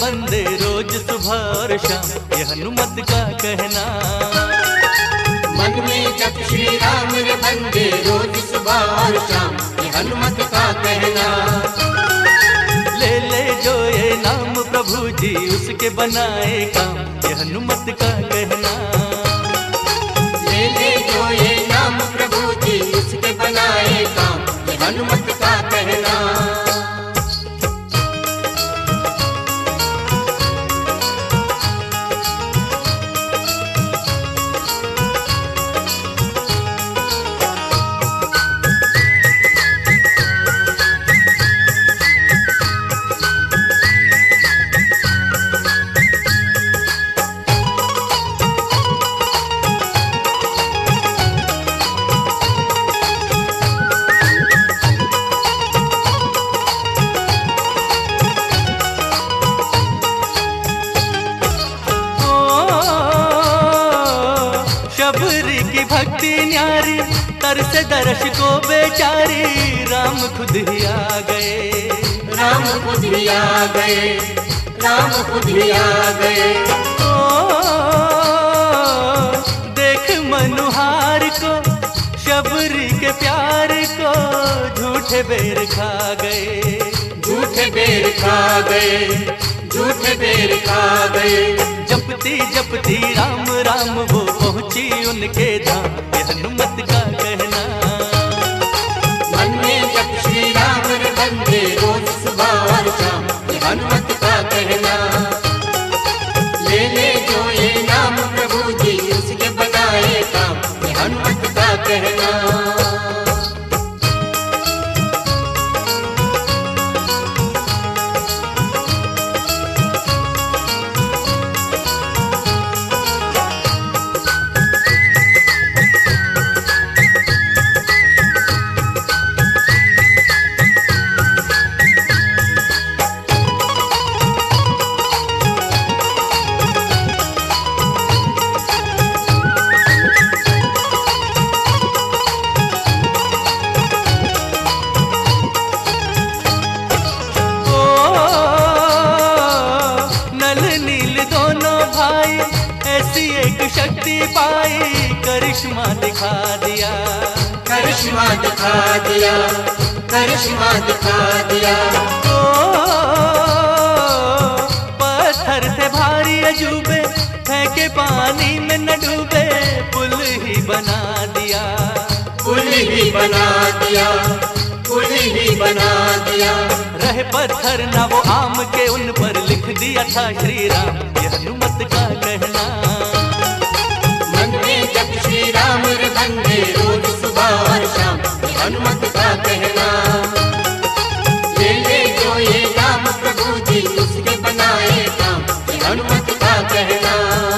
बंदे रोज सुबह और शाम, ये हनुमत का कहना। मन में जप श्री राम रे बंदे रोज सुबह और शाम, ये हनुमत का कहना। ले ले जो ये नाम प्रभु जी उसके बनाए काम, ये हनुमत का कहना। ले ले जो ये नाम प्रभु जी उसके बनाए काम, ये हनुमत का कहना। शबरी की भक्ति न्यारी, तरसे दर्श को बेचारी, राम खुद ही आ गए, राम खुद ही आ गए, राम खुद ही आ गए। ओ देख मनुहार को, शबरी के प्यार को, झूठे बेर खा गए, झूठे बेर खा गए, झूठे बेर खा गए। जपती जपती राम राम वो पहुंची उनके धाम, ये हनुमत का कहना। मन में जप श्री राम रे बंदे रोज सुबह और शाम, ये हनुमत का कहना। ले ले जो ये नाम प्रभु जी उसके बनाए काम, ये हनुमत का कहना। ऐसी एक शक्ति पाई, करिश्मा दिखा दिया, करिश्मा दिखा दिया, करिश्मा दिखा दिया। ओ पत्थर से भारी अजूबे, फेंके पानी में न डूबे, पुल ही बना दिया, पुल ही बना दिया, पुल ही बना दिया। रहे पत्थर ना वो आम के, उन पर लिख दिया था श्री राम, ये हनुमत का कहना। मन में जप श्री राम रे बंदे रोज सुबह और शाम, ये हनुमत का कहना। ले ले जो ये नाम प्रभु जी उसके बनाए काम, ये हनुमत का कहना।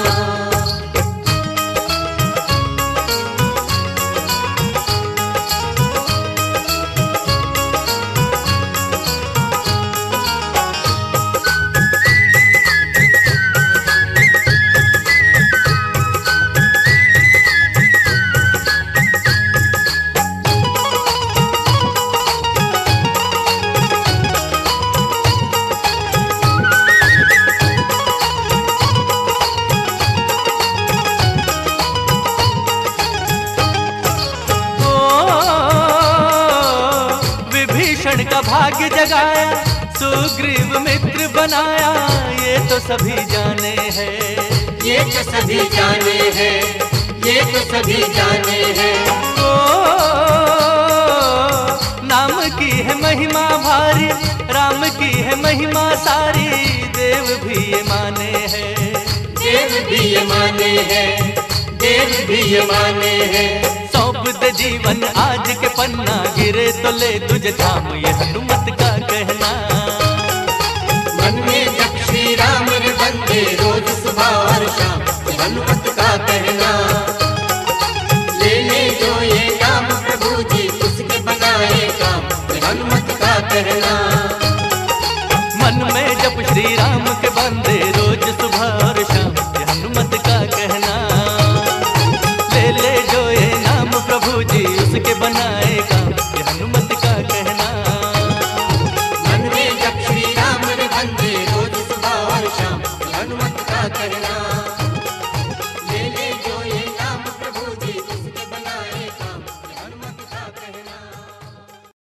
का भाग्य जगाया, सुग्रीव मित्र बनाया, ये तो सभी जाने हैं, ये तो सभी जाने हैं, ये तो सभी जाने हैं। ओ नाम की है महिमा भारी, राम की है महिमा सारी, देव भी ये माने हैं, देव भी ये माने हैं, देव भी ये माने हैं। सौंप दे जीवन आज के पन्ना, गिरे तो ले तुझे थाम, ये हनुमत का कहना। मन में जप श्री राम रे बंदे रोज सुबह और शाम, ये हनुमत का कहना। ले ले जो ये नाम प्रभु जी उसके बनाए काम, ये हनुमत का कहना। मन में जप श्री राम के बंदे रोज सुबह और शाम, ये हनुमत का कहना। ले ले जो ये नाम प्रभु जी उसके बनाए काम, ये हनुमत का कहना। कहना।